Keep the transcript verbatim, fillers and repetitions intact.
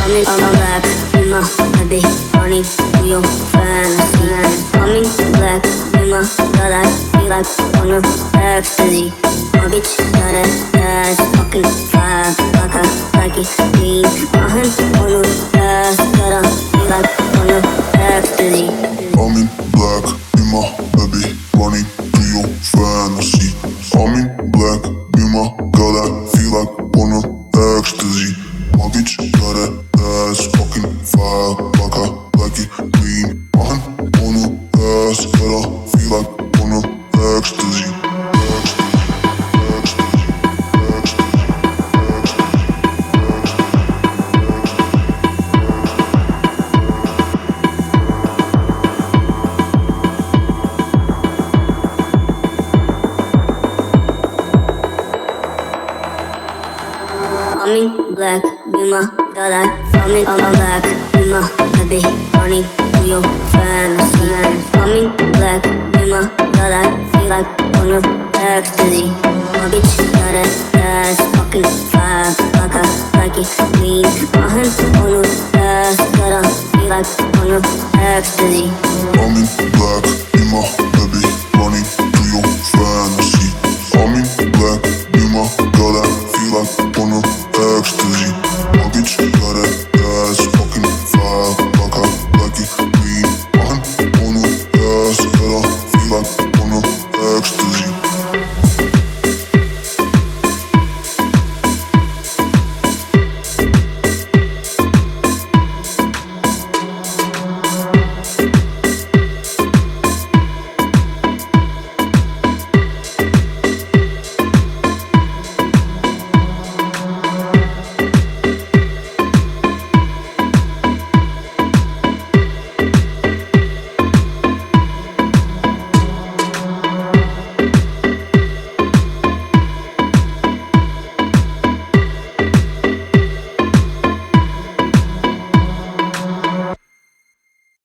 Coming on black, in my baby, running to your fantasy. Coming black, in my God, I feel like on a ecstasy. My bitch got a ass, fucking fire, like a like it clean. My hand on her ass, got a feel like on a ecstasy. Coming black, in my baby, running to your fantasy. Coming black, in my God, I feel like on a ecstasy. My bitch got a ass, fucking fire, like I like it clean. My hand on her ass, got a feel like on a ecstasy. Coming black, be my God, I coming on my black, be my baby, running to your fantasy. Coming black, be my God, I feel like on a ecstasy. My bitch got a ass, fucking fire, like I like it clean. My hand on her ass, got a feel like on a ecstasy. Coming black, be my baby, running